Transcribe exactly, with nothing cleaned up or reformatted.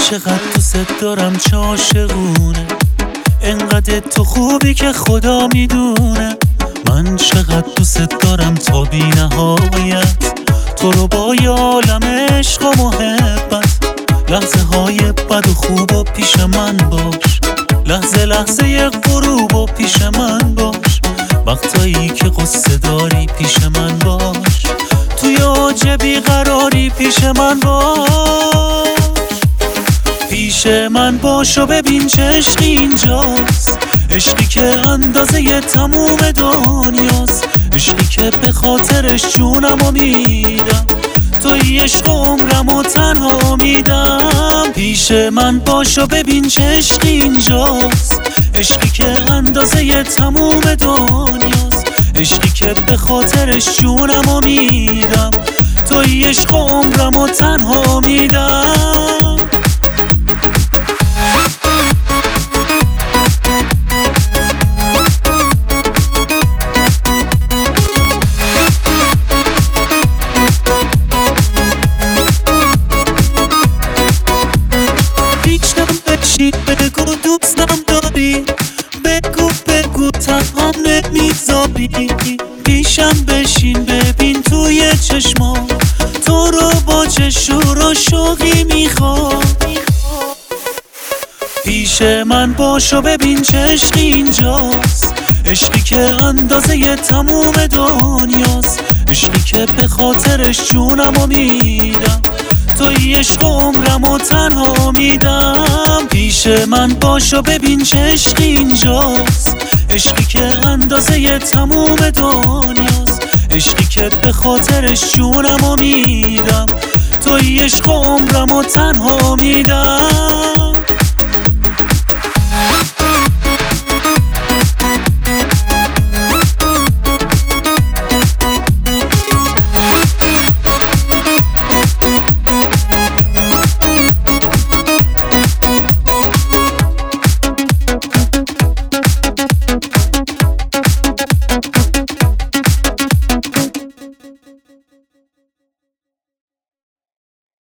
چقدر دوست دارم، چه عاشقونه، انقدر تو خوبی که خدا میدونه. من چقدر دوست دارم تا بی نهایت، تو رو با یه عالم عشق و محبت. لحظه های بد و خوب و پیش من باش، لحظه لحظه غروب و پیش من باش. وقتایی که قصه داری پیش من باش، توی اوج بیقراری پیش من باش. پیش من باش و ببین چه عشقی اینجاست، عشقی که اندازه تموم دنیاست، عشقی که به خاطرش جونمو میدم، توی عشق و عمرمو تنها میدم. پیش من باش و ببین چه عشقی اینجاست، عشقی که اندازه تموم دنیاست، عشقی که به خاطرش جونمو میدم، توی عشق و عمرمو تنها میدم. بگو دوستم داری، بگو بگو تنهام نمیذاری. پیشم بشین ببین توی چشمام، تو رو با چه شور و شوقی میخوام. پیش من باش و ببین چه عشقی اینجاست، عشقی که اندازه تموم دنیاست، عشقی که به خاطرش جونمو میدم، توی عشق و عمرمو تنها میدم. پیش من باش و ببین چه عشقی اینجاست، عشقی که اندازه تموم دنیاست، عشقی که به خاطرش جونمو میدم، توی عشق و عمرمو تنها میدم.